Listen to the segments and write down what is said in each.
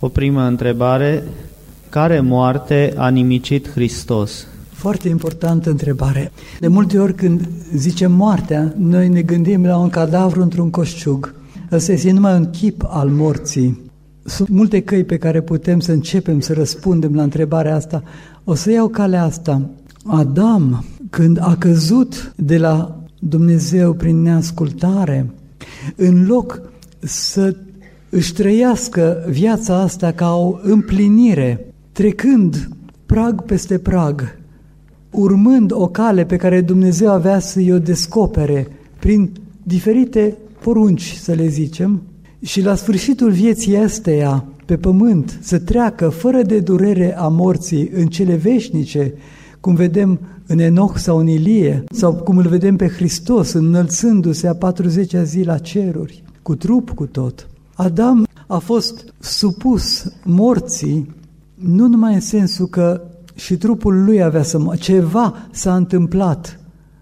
O primă întrebare: care moarte a nimicit Hristos? Foarte importantă întrebare. De multe ori când zicem moartea, noi ne gândim la un cadavru într-un coșciug. Ăsta este numai un chip al morții. Sunt multe căi pe care putem să începem să răspundem la întrebarea asta. O să iau calea asta. Adam, când a căzut de la Dumnezeu prin neascultare, în loc să își trăiască viața asta ca o împlinire, trecând prag peste prag, urmând o cale pe care Dumnezeu avea să-i o descopere prin diferite porunci, să le zicem, și la sfârșitul vieții esteia pe pământ să treacă fără de durere a morții în cele veșnice, cum vedem în Enoch sau în Ilie, sau cum îl vedem pe Hristos înălțându-se a 40-a zi la ceruri, cu trup, cu tot. Adam a fost supus morții, nu numai în sensul că și trupul lui avea să moară. Ceva s-a întâmplat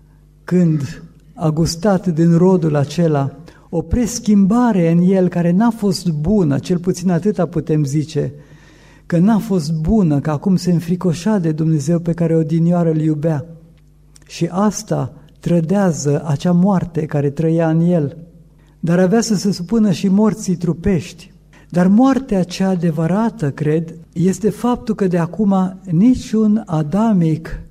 când a gustat din rodul acela, o preschimbare în el care n-a fost bună, cel puțin atâta putem zice, că n-a fost bună, că acum se înfricoșa de Dumnezeu pe care odinioară îl iubea. Și asta trădează acea moarte care trăia în el, dar avea să se supună și morții trupești. Dar moartea cea adevărată, cred, este faptul că de acum niciun adamic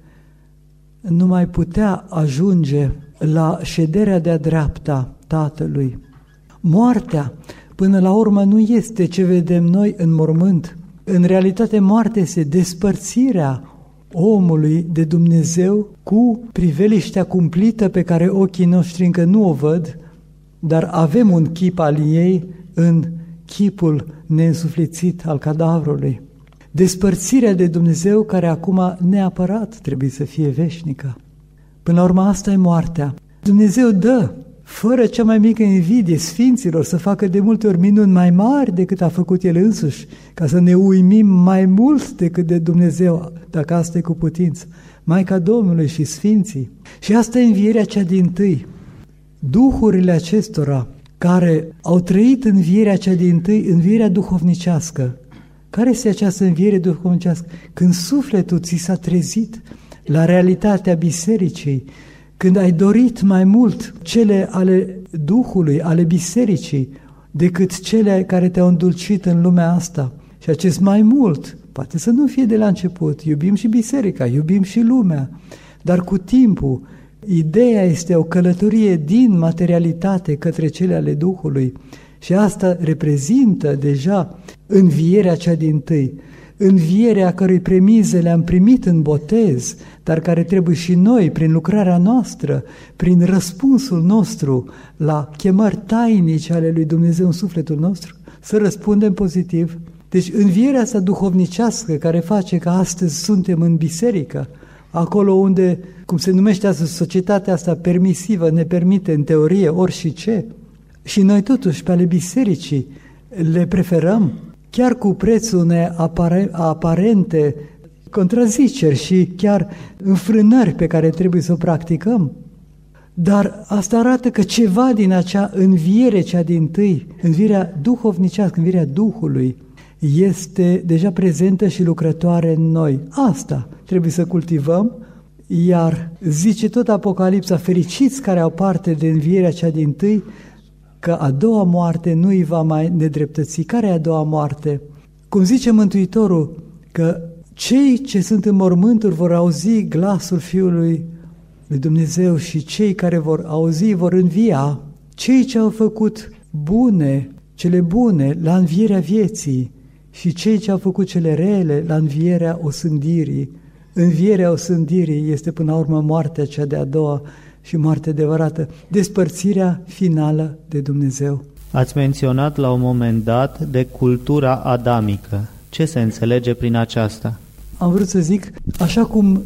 nu mai putea ajunge la șederea de-a dreapta Tatălui. Moartea, până la urmă, nu este ce vedem noi în mormânt. În realitate, moartea este despărțirea omului de Dumnezeu cu priveliștea cumplită pe care ochii noștri încă nu o văd, dar avem un chip al ei în chipul neînsuflețit al cadavrului. Despărțirea de Dumnezeu care acum neapărat trebuie să fie veșnică. Până la urmă asta e moartea. Dumnezeu dă, fără cea mai mică invidie, sfinților să facă de multe ori minuni mai mari decât a făcut El însuși, ca să ne uimim mai mult decât de Dumnezeu, dacă asta e cu putință. Maica Domnului și sfinții. Și asta e învierea cea dintâi. Duhurile acestora care au trăit învierea cea dintâi, învierea duhovnicească. Care este această înviere duhovnicească? Când sufletul ți s-a trezit la realitatea bisericii, când ai dorit mai mult cele ale Duhului, ale bisericii, decât cele care te-au îndulcit în lumea asta. Și acest mai mult, poate să nu fie de la început, iubim și biserica, iubim și lumea, dar cu timpul, ideea este o călătorie din materialitate către cele ale Duhului și asta reprezintă deja învierea cea dintâi, învierea cărui premize le-am primit în botez, dar care trebuie și noi, prin lucrarea noastră, prin răspunsul nostru la chemări tainice ale lui Dumnezeu în sufletul nostru, să răspundem pozitiv. Deci învierea asta duhovnicească care face că astăzi suntem în biserică, acolo unde, cum se numește astăzi, societatea asta permisivă ne permite în teorie orice, și noi totuși pe ale bisericii le preferăm, chiar cu prețul unei aparente contraziceri și chiar înfrânări pe care trebuie să o practicăm. Dar asta arată că ceva din acea înviere cea dintâi, învierea duhovnicească, învierea Duhului, este deja prezentă și lucrătoare în noi. Asta trebuie să cultivăm, iar zice tot Apocalipsa, fericiți care au parte de învierea cea dintâi, că a doua moarte nu îi va mai nedreptăți. Care e a doua moarte? Cum zice Mântuitorul, că cei ce sunt în mormânturi vor auzi glasul Fiului lui Dumnezeu și cei care vor auzi vor învia. Cei ce au făcut bune, cele bune, la învierea vieții și cei ce au făcut cele rele, la învierea osândirii. Învierea osândirii este până la urmă moartea cea de-a doua și moartea adevărată, despărțirea finală de Dumnezeu. Ați menționat la un moment dat de cultura adamică. Ce se înțelege prin aceasta? Am vrut să zic, așa cum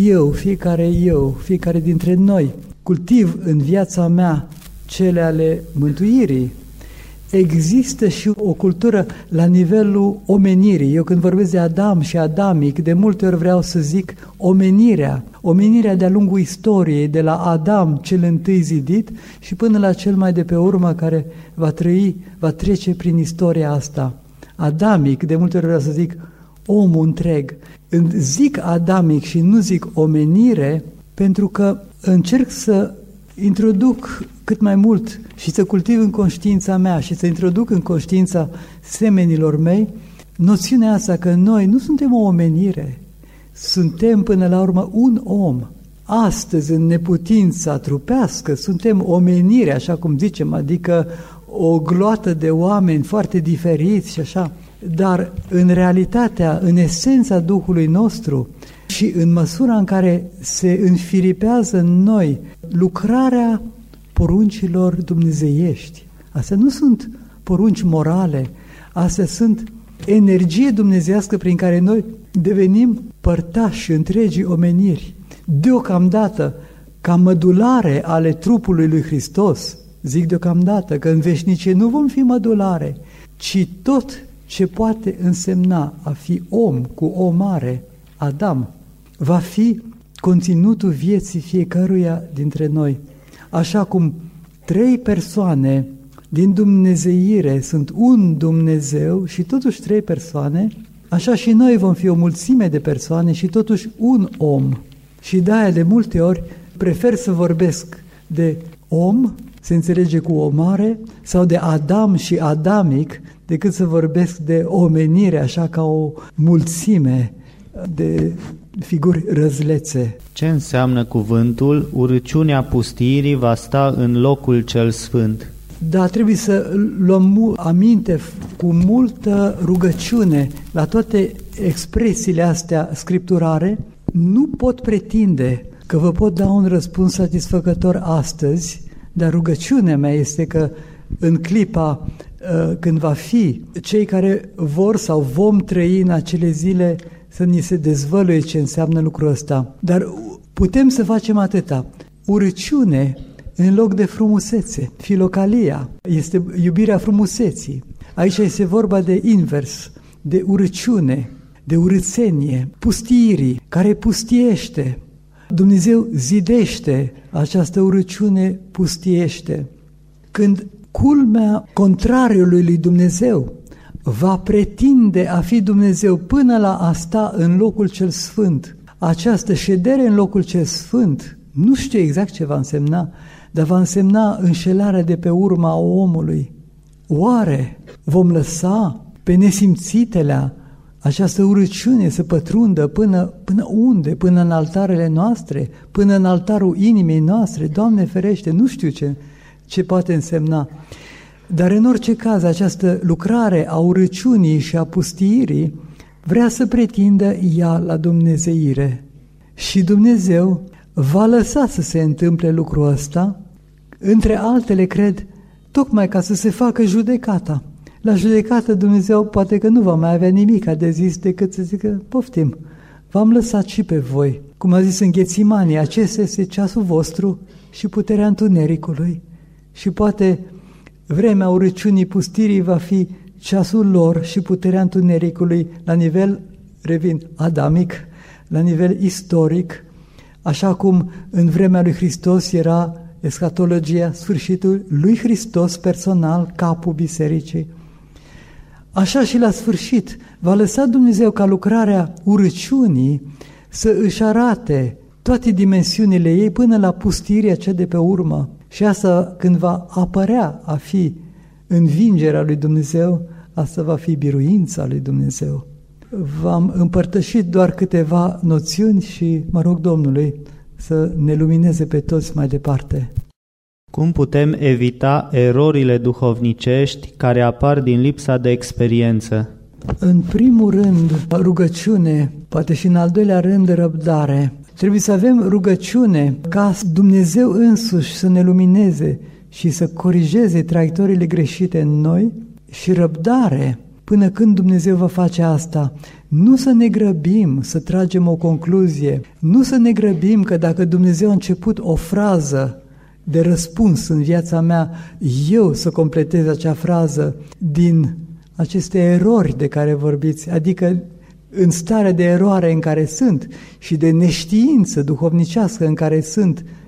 fiecare dintre noi, cultiv în viața mea cele ale mântuirii, există și o cultură la nivelul omenirii. Eu când vorbesc de Adam și adamic, de multe ori vreau să zic omenirea de-a lungul istoriei, de la Adam cel întâi zidit și până la cel mai de pe urmă care va trece prin istoria asta. adamic, de multe ori vreau să zic omul întreg. Zic adamic și nu zic omenire pentru că încerc să introduc cât mai mult și să cultiv în conștiința mea și să introduc în conștiința semenilor mei noțiunea asta că noi nu suntem o omenire, suntem până la urmă un om. Astăzi, în neputința trupească, suntem omenire, așa cum zicem, adică o gloată de oameni foarte diferiți și așa, dar în realitatea, în esența Duhului nostru și în măsura în care se înfiripează în noi lucrarea poruncilor dumnezeiești. Astea nu sunt porunci morale, astea sunt energie dumnezeiască prin care noi devenim părtași întregii omeniri. Deocamdată, ca mădulare ale trupului lui Hristos, zic deocamdată că în veșnicie nu vom fi mădulare, ci tot ce poate însemna a fi om cu O mare, Adam, va fi conținutul vieții fiecăruia dintre noi. Așa cum 3 persoane din dumnezeire sunt un Dumnezeu și totuși 3 persoane, așa și noi vom fi o mulțime de persoane și totuși un om. Și de-aia de multe ori prefer să vorbesc de om, se înțelege cu O mare, sau de Adam și adamic, decât să vorbesc de omenire, așa ca o mulțime de figuri răzlețe. Ce înseamnă cuvântul urăciunea pustiirii va sta în locul cel sfânt? Da, trebuie să luăm aminte cu multă rugăciune la toate expresiile astea scripturare. Nu pot pretinde că vă pot da un răspuns satisfăcător astăzi, dar rugăciunea mea este că în clipa când va fi cei care vor sau vom trăi în acele zile să ni se dezvăluie ce înseamnă lucrul ăsta. Dar putem să facem atâta. Urăciune în loc de frumusețe. Filocalia este iubirea frumuseții. Aici este vorba de invers, de urăciune, de urățenie, pustiirii, care pustiește. Dumnezeu zidește, această urăciune pustiește. Când culmea contrariului lui Dumnezeu va pretinde a fi Dumnezeu până la a sta în locul cel sfânt, această ședere în locul cel sfânt, nu știu exact ce va însemna, dar va însemna înșelarea de pe urma omului. Oare vom lăsa pe nesimțitelea această urăciune să pătrundă până unde? Până în altarele noastre? Până în altarul inimii noastre? Doamne ferește, nu știu ce poate însemna. Dar în orice caz, această lucrare a urăciunii și a pustiirii vrea să pretindă ea la dumnezeire. Și Dumnezeu va lăsa să se întâmple lucrul ăsta, între altele, cred, tocmai ca să se facă judecata. La judecată Dumnezeu poate că nu va mai avea nimic de zis decât să zică, poftim, v-am lăsat și pe voi. Cum a zis în Ghețimani, acesta este ceasul vostru și puterea întunericului. Și poate vremea urăciunii pustirii va fi ceasul lor și puterea întunericului la nivel, revin, adamic, la nivel istoric, așa cum în vremea lui Hristos era eschatologia, sfârșitul lui Hristos personal, capul bisericii. Așa și la sfârșit va lăsa Dumnezeu ca lucrarea urăciunii să își arate toate dimensiunile ei până la pustirea cea de pe urmă. Și asta când va apărea a fi învingerea lui Dumnezeu, asta va fi biruința lui Dumnezeu. V-am împărtășit doar câteva noțiuni și mă rog Domnului să ne lumineze pe toți mai departe. Cum putem evita erorile duhovnicești care apar din lipsa de experiență? În primul rând, rugăciune, poate și în al doilea rând, răbdare. Trebuie să avem rugăciune ca Dumnezeu însuși să ne lumineze și să corigeze traiectoriile greșite în noi și răbdare până când Dumnezeu va face asta. Nu să ne grăbim să tragem o concluzie, nu să ne grăbim că dacă Dumnezeu a început o frază de răspuns în viața mea, eu să completez acea frază din aceste erori de care vorbiți, adică în starea de eroare în care sunt și de neștiință duhovnicească în care sunt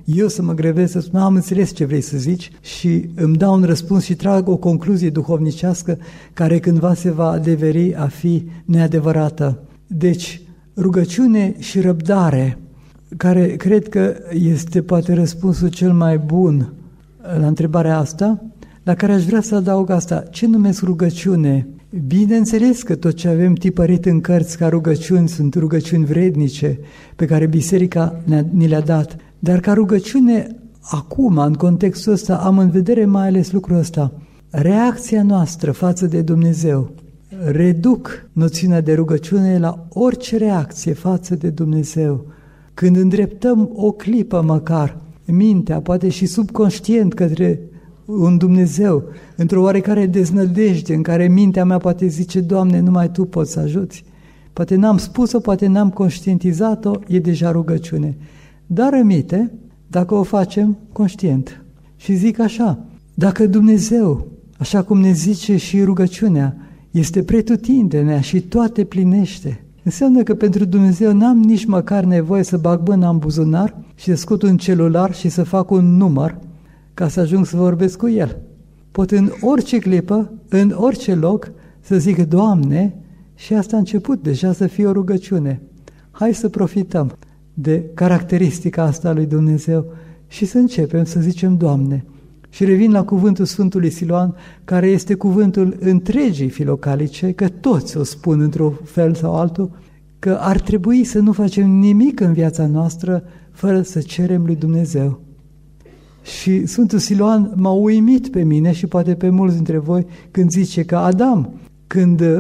eu să mă grevesc, să spun, am înțeles ce vrei să zici și îmi dau un răspuns și trag o concluzie duhovnicească care cândva se va adeveri a fi neadevărată. Deci, rugăciune și răbdare, care cred că este poate răspunsul cel mai bun la întrebarea asta, la care aș vrea să adaug asta. Ce numesc rugăciune? Bineînțeles că tot ce avem tipărit în cărți ca rugăciuni sunt rugăciuni vrednice pe care Biserica ni le-a dat. Dar ca rugăciune, acum, în contextul ăsta, am în vedere mai ales lucrul ăsta. Reacția noastră față de Dumnezeu. Reduc noțiunea de rugăciune la orice reacție față de Dumnezeu. Când îndreptăm o clipă măcar mintea, poate și subconștient către un Dumnezeu, într-o oarecare deznădejde în care mintea mea poate zice, Doamne, numai Tu poți să ajuți. Poate n-am spus-o, poate n-am conștientizat-o, e deja rugăciune. Dar rămite dacă o facem conștient. Și zic așa, dacă Dumnezeu, așa cum ne zice și rugăciunea, este pretutindenea și toate plinește, înseamnă că pentru Dumnezeu n-am nici măcar nevoie să bag mâna în buzunar și să scot un celular și să fac un număr ca să ajung să vorbesc cu El. Pot în orice clipă, în orice loc, să zic, Doamne, și asta a început deja să fie o rugăciune. Hai să profităm de caracteristica asta lui Dumnezeu și să începem să zicem, Doamne. Și revin la cuvântul Sfântului Siloan, care este cuvântul întregii filocalice, că toți o spun într-un fel sau altul, că ar trebui să nu facem nimic în viața noastră fără să cerem lui Dumnezeu. Și Sfântul Siloan m-a uimit pe mine și poate pe mulți dintre voi când zice că Adam, când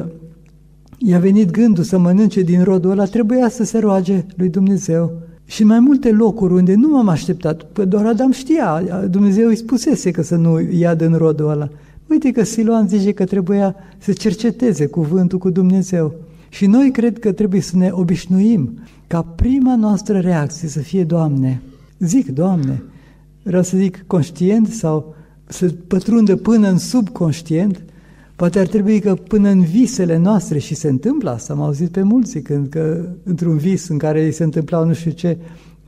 i-a venit gândul să mănânce din rodul ăla, trebuia să se roage lui Dumnezeu. Și în mai multe locuri unde nu m-am așteptat, că doar Adam știa, Dumnezeu îi spusese că să nu ia din rodul ăla. Uite că Siloan zice că trebuia să cerceteze cuvântul cu Dumnezeu. Și noi cred că trebuie să ne obișnuim ca prima noastră reacție să fie Doamne. Zic, Doamne, vreau să zic conștient sau să pătrundă până în subconștient. Poate ar trebui că până în visele noastre, și se întâmplă asta, am auzit pe mulți zicând că într-un vis în care îi se întâmplau nu știu ce,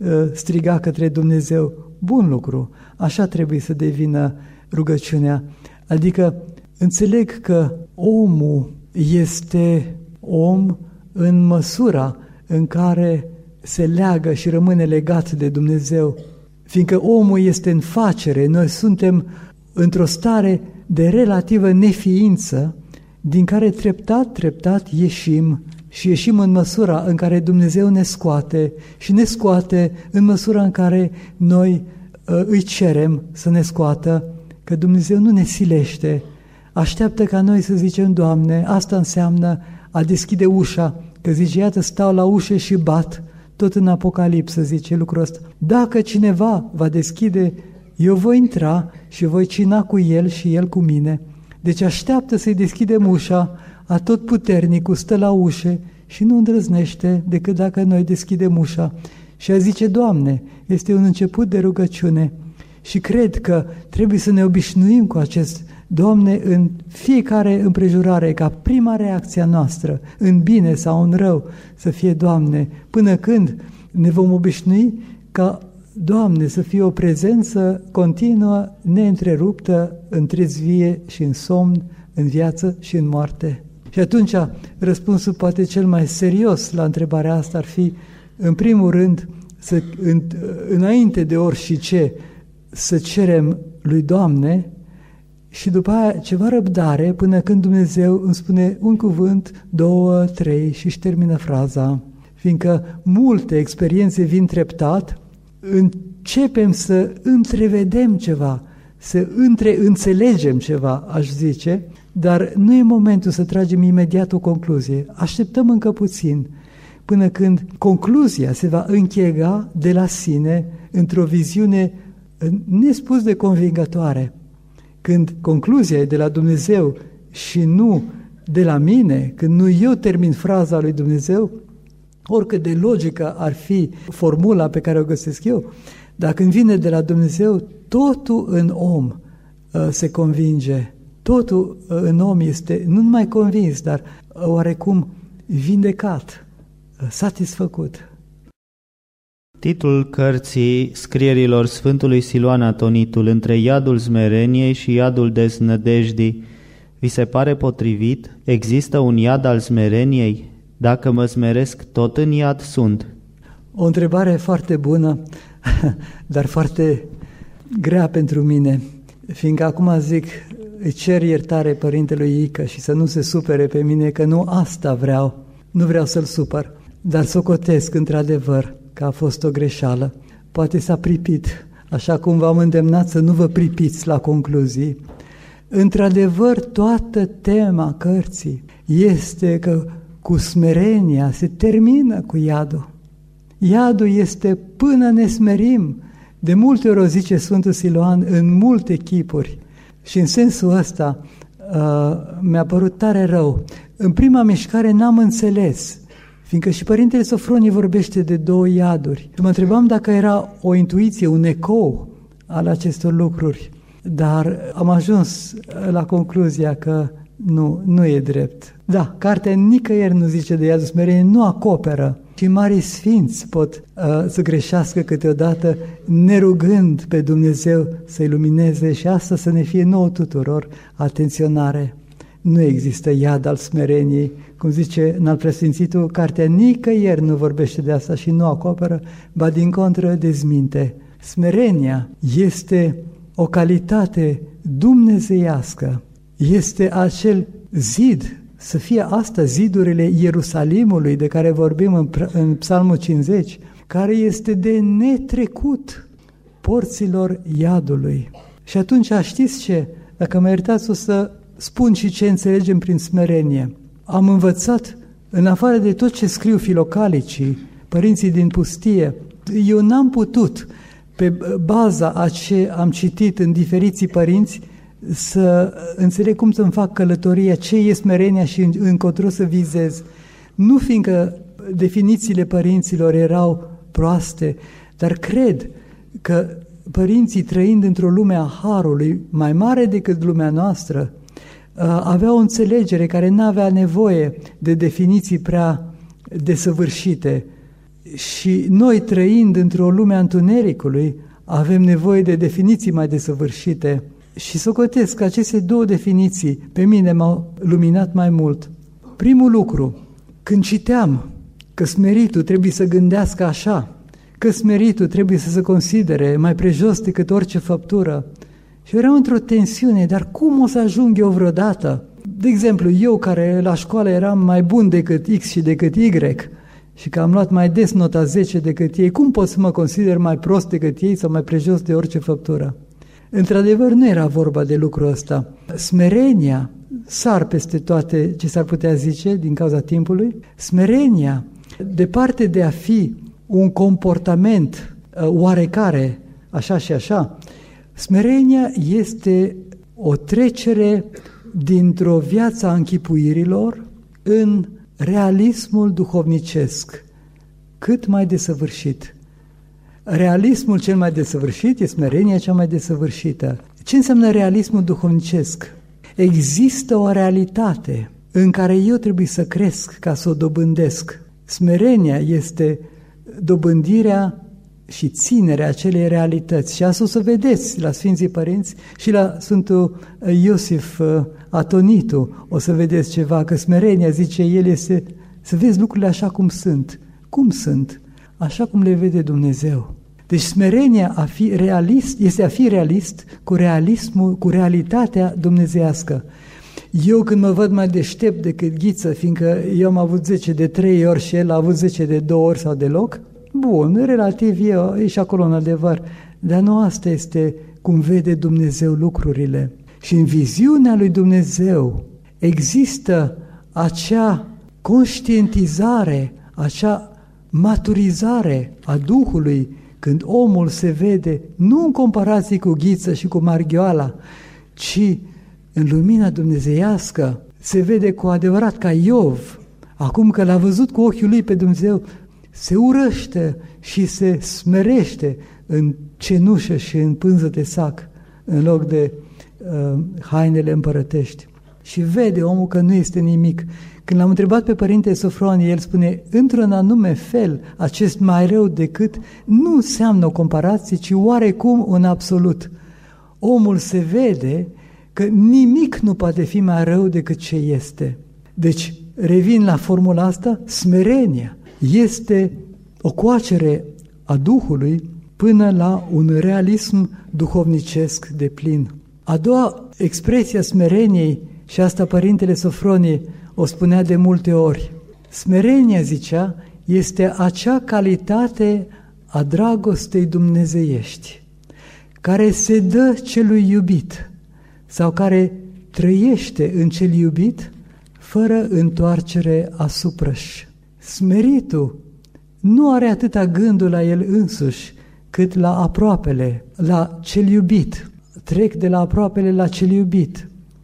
striga către Dumnezeu, bun lucru, așa trebuie să devină rugăciunea. Adică înțeleg că omul este om în măsura în care se leagă și rămâne legat de Dumnezeu, fiindcă omul este în facere, noi suntem într-o stare de relativă neființă, din care treptat ieșim și ieșim în măsura în care Dumnezeu ne scoate și ne scoate în măsura în care noi îi cerem să ne scoată, că Dumnezeu nu ne silește, așteaptă ca noi să zicem, Doamne, asta înseamnă a deschide ușa, că zice, iată, stau la ușă și bat, tot în Apocalipsă zice lucrul ăsta. Dacă cineva va deschide, eu voi intra și voi cina cu el și el cu mine. Deci așteaptă să-i deschidem ușa, Atotputernicul stă la ușă și nu îndrăznește decât dacă noi deschidem ușa. Și a zice, Doamne, este un început de rugăciune și cred că trebuie să ne obișnuim cu acest Doamne în fiecare împrejurare, ca prima reacție noastră, în bine sau în rău, să fie Doamne, până când ne vom obișnui ca Doamne să fie o prezență continuă, neîntreruptă, în trezvie și în somn, în viață și în moarte. Și atunci răspunsul poate cel mai serios la întrebarea asta ar fi, în primul rând, înainte de orice, să cerem lui Doamne și după aia ceva răbdare până când Dumnezeu îmi spune un cuvânt, 2, 3 și își termină fraza. Fiindcă multe experiențe vin treptat, începem să întrevedem ceva, să înțelegem ceva, aș zice, dar nu e momentul să tragem imediat o concluzie. Așteptăm încă puțin, până când concluzia se va închega de la sine într-o viziune nespus de convingătoare. Când concluzia e de la Dumnezeu și nu de la mine, când nu eu termin fraza lui Dumnezeu, oricât de logică ar fi formula pe care o găsesc eu, dar când vine de la Dumnezeu, totul în om se convinge, totul în om este nu numai convins, dar oarecum vindecat, satisfăcut. Titlul cărții scrierilor Sfântului Siluan Atonitul între iadul smereniei și iadul deznădejdii vi se pare potrivit? Există un iad al smereniei? Dacă mă smeresc, tot în iad sunt. O întrebare foarte bună, dar foarte grea pentru mine, fiindcă acum zic, îi cer iertare părintelui Ică și să nu se supere pe mine, că nu asta vreau, nu vreau să-l supăr, dar socotesc într-adevăr că a fost o greșeală. Poate s-a pripit, așa cum v-am îndemnat să nu vă pripiți la concluzii. Într-adevăr, toată tema cărții este că cu smerenia se termină cu iadul. Iadul este până ne smerim. De multe ori o zice Sfântul Siluan în multe chipuri. Și în sensul ăsta mi-a părut tare rău. În prima mișcare n-am înțeles, fiindcă și Părintele Sofronie vorbește de două iaduri. Mă întrebam dacă era o intuiție, un ecou al acestor lucruri, dar am ajuns la concluzia că nu e drept. Da, cartea nicăieri nu zice de iadul smereniei, nu acoperă. Și marii sfinți pot să greșească câteodată nerugând pe Dumnezeu să ilumineze și asta să ne fie nouă tuturor atenționare. Nu există iad al smereniei, cum zice în al preasfințitul, cartea nicăieri nu vorbește de asta și nu acoperă, ba din contră dezminte. Smerenia este o calitate dumnezeiască, este acel zid, să fie asta zidurile Ierusalimului de care vorbim în Psalmul 50, care este de netrecut porților iadului. Și atunci știți ce? Dacă mă iertați o să spun și ce înțelegem prin smerenie. Am învățat, în afară de tot ce scriu filocalicii, părinții din pustie, eu n-am putut, pe baza a ce am citit în diferiții părinți, să înțeleg cum să-mi fac călătoria, ce e smerenia și încotro să vizez. Nu fiindcă definițiile părinților erau proaste, dar cred că părinții, trăind într-o lume a harului mai mare decât lumea noastră, aveau o înțelegere care n-avea nevoie de definiții prea desăvârșite. Și noi, trăind într-o lume a întunericului, avem nevoie de definiții mai desăvârșite. Și socotesc că aceste două definiții pe mine m-au luminat mai mult. Primul lucru, când citeam că smeritul trebuie să gândească așa, că smeritul trebuie să se considere mai prejos decât orice făptură, și eram într-o tensiune, dar cum o să ajung eu vreodată? De exemplu, eu care la școală eram mai bun decât X și decât Y și că am luat mai des nota 10 decât ei, cum pot să mă consider mai prost decât ei sau mai prejos de orice făptură? Într-adevăr, nu era vorba de lucrul ăsta. Smerenia, sar peste toate ce s-ar putea zice din cauza timpului, smerenia, departe de a fi un comportament oarecare, așa și așa, smerenia este o trecere dintr-o viață a închipuirilor în realismul duhovnicesc, cât mai desăvârșit. Realismul cel mai desăvârșit e smerenia cea mai desăvârșită. Ce înseamnă realismul duhovnicesc? Există o realitate în care eu trebuie să cresc ca să o dobândesc. Smerenia este dobândirea și ținerea acelei realități. Și asta o să vedeți la Sfinții Părinți și la Sfântul Iosif Atonitul. O să vedeți ceva, că smerenia, zice el, este să vezi lucrurile așa cum sunt. Cum sunt? Așa cum le vede Dumnezeu. Deci smerenia a fi realist este a fi realist cu realismul, cu realitatea dumnezeiască. Eu când mă văd mai deștept decât Ghiță, fiindcă eu am avut 10 de 3 ori și el a avut 10 de 2 ori sau deloc, bun, relativ e și acolo în adevăr, dar nu asta este cum vede Dumnezeu lucrurile. Și în viziunea lui Dumnezeu există acea conștientizare, acea maturizare a Duhului, când omul se vede nu în comparație cu Ghiță și cu Marghioala, ci în lumina dumnezeiască se vede cu adevărat ca Iov. Acum că l-a văzut cu ochiul lui pe Dumnezeu, se urăște și se smerește în cenușă și în pânză de sac, în loc de hainele împărătești. Și vede omul că nu este nimic, Când l-am întrebat pe Părinte Sofronie, el spune, într-un anume fel, acest mai rău decât nu înseamnă o comparație, ci oarecum un absolut. Omul se vede că nimic nu poate fi mai rău decât ce este. Deci, revin la formula asta, smerenia este o coacere a Duhului până la un realism duhovnicesc deplin. A doua expresie a smereniei, și asta Părintele Sofronie o spunea de multe ori, smerenia, zicea, este acea calitate a dragostei dumnezeiești, care se dă celui iubit sau care trăiește în cel iubit fără întoarcere asupra-și. Smeritul nu are atâta gândul la el însuși, cât la aproapele, la cel iubit. Trec de la aproapele la cel iubit.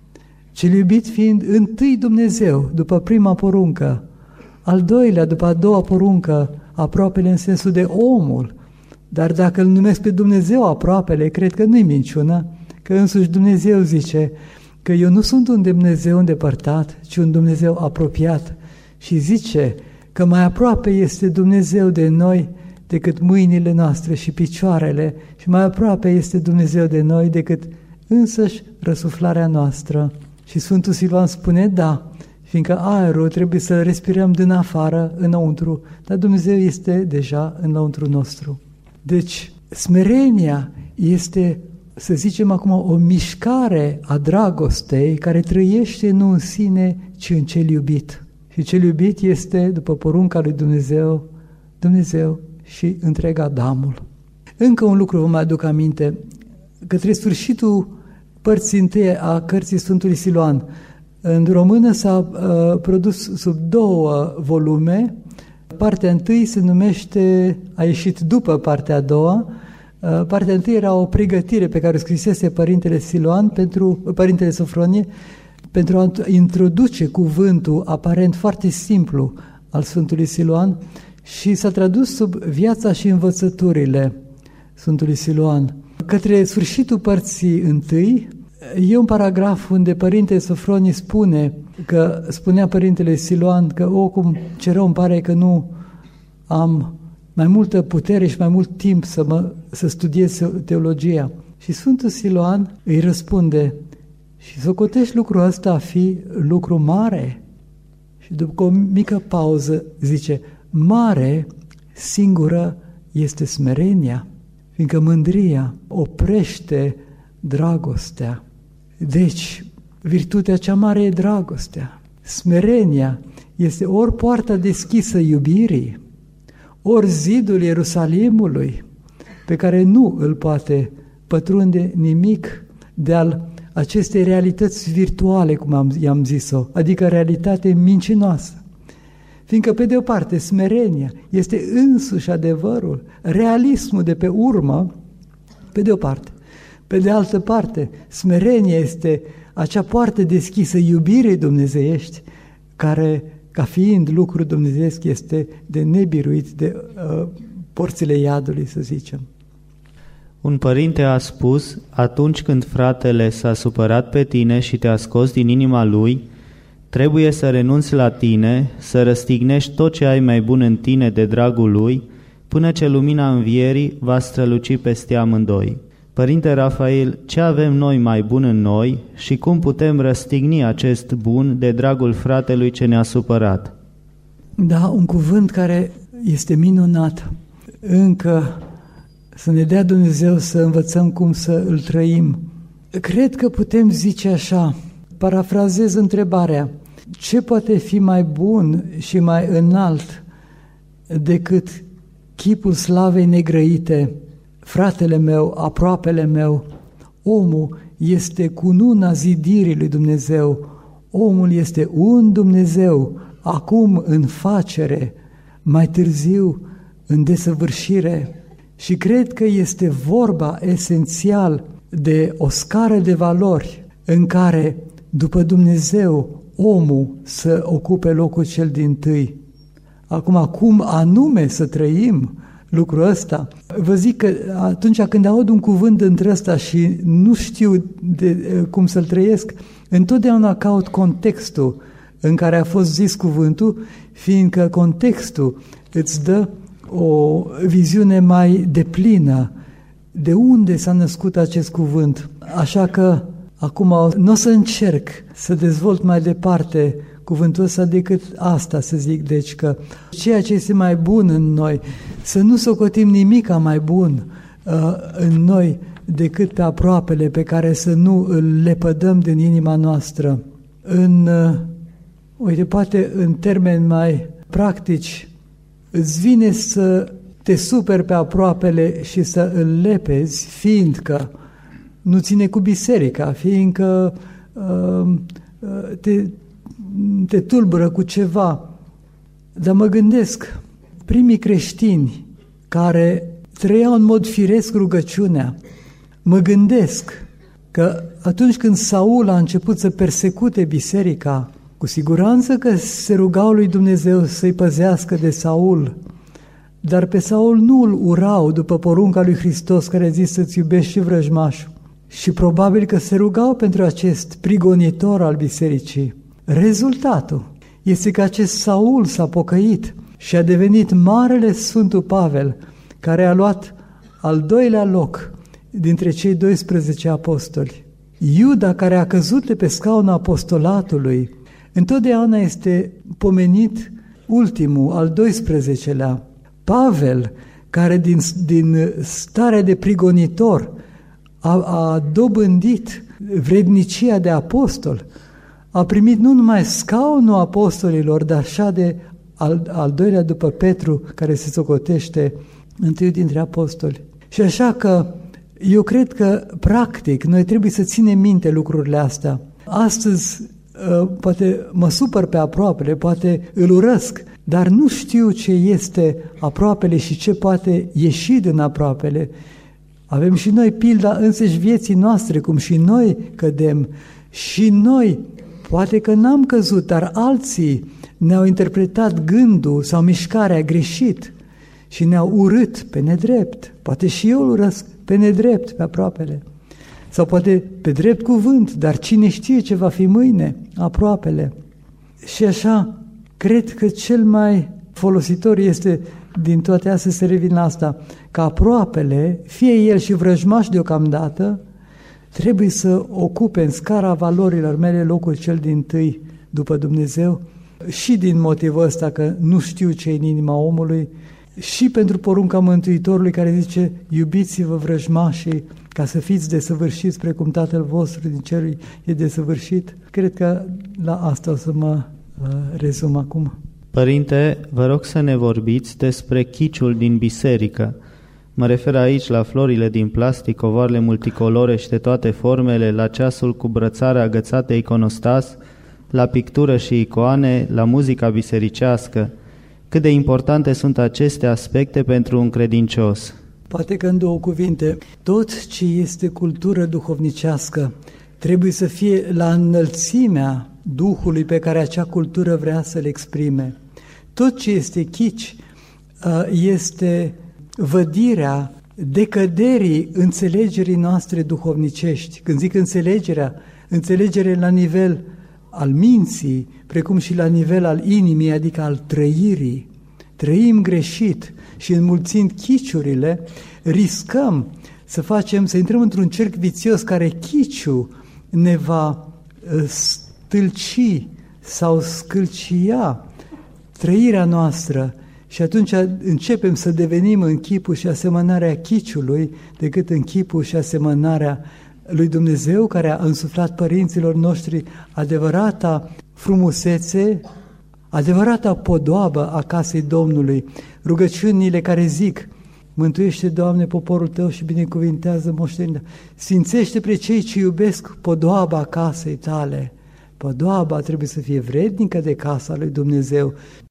Cel iubit fiind întâi Dumnezeu, după prima poruncă, al doilea, după a doua poruncă, aproapele în sensul de omul. Dar dacă îl numesc pe Dumnezeu aproapele, cred că nu-i minciună, că însuși Dumnezeu zice că eu nu sunt un Dumnezeu îndepărtat, ci un Dumnezeu apropiat. Și zice că mai aproape este Dumnezeu de noi decât mâinile noastre și picioarele, și mai aproape este Dumnezeu de noi decât însăși răsuflarea noastră. Și Sfântul Siluan spune, da, fiindcă aerul trebuie să respirăm din afară înăuntru, dar Dumnezeu este deja înăuntru nostru. Deci, smerenia este, să zicem acum, o mișcare a dragostei care trăiește nu în sine, ci în cel iubit. Și cel iubit este, după porunca lui Dumnezeu, Dumnezeu și întreg Adamul. Încă un lucru vă mai aduc aminte. Către sfârșitul părții întâi a cărții Sfântului Siluan, în română s-a produs sub 2 volume. Partea întâi se numește, a ieșit după partea a doua. Partea întâi era o pregătire pe care o scrisese Părintele Siluan Părintele Sofronie pentru a introduce cuvântul aparent foarte simplu al Sfântului Siluan și s-a tradus sub viața și învățăturile Sfântului Siluan. Către sfârșitul părții întâi, e un paragraf unde Părintele Sofronie spunea Părintele Siluan că cum ce rău îmi pare că nu am mai multă putere și mai mult timp să studiez teologia. Și Sfântul Siluan îi răspunde, și socotești lucrul ăsta a fi lucru mare? Și după o mică pauză zice, mare singură este smerenia, fiindcă mândria oprește dragostea. Deci, virtutea cea mare e dragostea. Smerenia este ori poarta deschisă iubirii, ori zidul Ierusalimului, pe care nu îl poate pătrunde nimic de acestei realități virtuale, cum i-am zis-o, adică realitate mincinoasă. Fiindcă, pe de o parte, smerenia este însuși adevărul, realismul de pe urmă, pe de o parte. Pe de altă parte, smerenia este acea poartă deschisă iubirii dumnezeiești, care, ca fiind lucru dumnezeiesc, este de nebiruit de porțile iadului, să zicem. Un părinte a spus, atunci când fratele s-a supărat pe tine și te-a scos din inima lui, trebuie să renunți la tine, să răstignești tot ce ai mai bun în tine de dragul lui, până ce lumina învierii va străluci peste amândoi. Părinte Rafael, ce avem noi mai bun în noi și cum putem răstigni acest bun de dragul fratelui ce ne-a supărat? Da, un cuvânt care este minunat. Încă să ne dea Dumnezeu să învățăm cum să îl trăim. Cred că putem zice așa, parafrazez întrebarea, ce poate fi mai bun și mai înalt decât chipul slavei negrăite, fratele meu, aproapele meu? Omul este cununa zidirii lui Dumnezeu, omul este un Dumnezeu, acum în facere, mai târziu în desăvârșire. Și cred că este vorba esențial de o scară de valori în care, după Dumnezeu, omul să ocupe locul cel dintâi. Acum, cum anume să trăim lucrul ăsta? Vă zic că atunci când aud un cuvânt între ăsta și nu știu cum să-l trăiesc, întotdeauna caut contextul în care a fost zis cuvântul, fiindcă contextul îți dă o viziune mai deplină de unde s-a născut acest cuvânt. Așa că acum nu o să încerc să dezvolt mai departe cuvântul ăsta decât asta să zic, deci că ceea ce este mai bun în noi, să nu socotim nimica mai bun în noi decât pe aproapele, pe care să nu îl lepădăm din inima noastră. Uite, poate în termeni mai practici, îți vine să te superi pe aproapele și să îl lepezi, fiindcă nu ține cu biserica, fiindcă te tulbură cu ceva. Dar mă gândesc, primii creștini care trăiau în mod firesc rugăciunea, mă gândesc că atunci când Saul a început să persecute biserica, cu siguranță că se rugau lui Dumnezeu să-i păzească de Saul, dar pe Saul nu îl urau după porunca lui Hristos care a zis să-ți iubești și vrăjmașul. Și probabil că se rugau pentru acest prigonitor al bisericii. Rezultatul este că acest Saul s-a pocăit și a devenit marele Sfântul Pavel, care a luat al doilea loc dintre cei 12 apostoli. Iuda, care a căzut de pe scaunul apostolatului, întotdeauna este pomenit ultimul, al 12-lea. Pavel, care din starea de prigonitor a dobândit vrednicia de apostol, a primit nu numai scaunul apostolilor, dar așa de al doilea după Petru, care se socotește întâi dintre apostoli. Și așa că eu cred că, practic, noi trebuie să ținem minte lucrurile astea. Astăzi, poate mă supăr pe aproapele, poate îl urăsc, dar nu știu ce este aproapele și ce poate ieși din aproapele. Avem și noi pilda însăși vieții noastre, cum și noi cădem. Și noi, poate că n-am căzut, dar alții ne-au interpretat gândul sau mișcarea greșit și ne-au urât pe nedrept. Poate și eu îl urăsc pe nedrept, pe aproapele. Sau poate pe drept cuvânt, dar cine știe ce va fi mâine, aproapele. Și așa, cred că cel mai folositor este din toate astea să revin la asta, că aproapele, fie el și vrăjmaș deocamdată, trebuie să ocupe în scara valorilor mele locul cel dintâi după Dumnezeu și din motivul ăsta că nu știu ce în inima omului și pentru porunca Mântuitorului care zice iubiți-vă vrăjmașii ca să fiți desăvârșiți precum Tatăl vostru din cerul e desăvârșit. Cred că la asta o să mă rezum acum. Părinte, vă rog să ne vorbiți despre chiciul din biserică. Mă refer aici la florile din plastic, covoarele multicolore și de toate formele, la ceasul cu brățare agățată iconostas, la pictură și icoane, la muzica bisericească. Cât de importante sunt aceste aspecte pentru un credincios? Poate că în două cuvinte, tot ce este cultură duhovnicească trebuie să fie la înălțimea Duhului pe care acea cultură vrea să-l exprime. Tot ce este chici este vădirea decăderii înțelegerii noastre duhovnicești. Când zic înțelegere la nivel al minții, precum și la nivel al inimii, adică al trăirii. Trăim greșit și înmulțind chiciurile, riscăm să intrăm într-un cerc vițios care chiciul ne va stâlci sau scâlcia trăirea noastră și atunci începem să devenim în chipul și asemănarea chiciului decât în chipul și asemănarea lui Dumnezeu care a însuflat părinților noștri adevărata frumusețe, adevărata podoabă a casei Domnului, rugăciunile care zic mântuiește, Doamne, poporul Tău și binecuvintează moștenirea, sfințește pe cei ce iubesc podoaba casei Tale. Podoaba trebuie să fie vrednică de casa lui Dumnezeu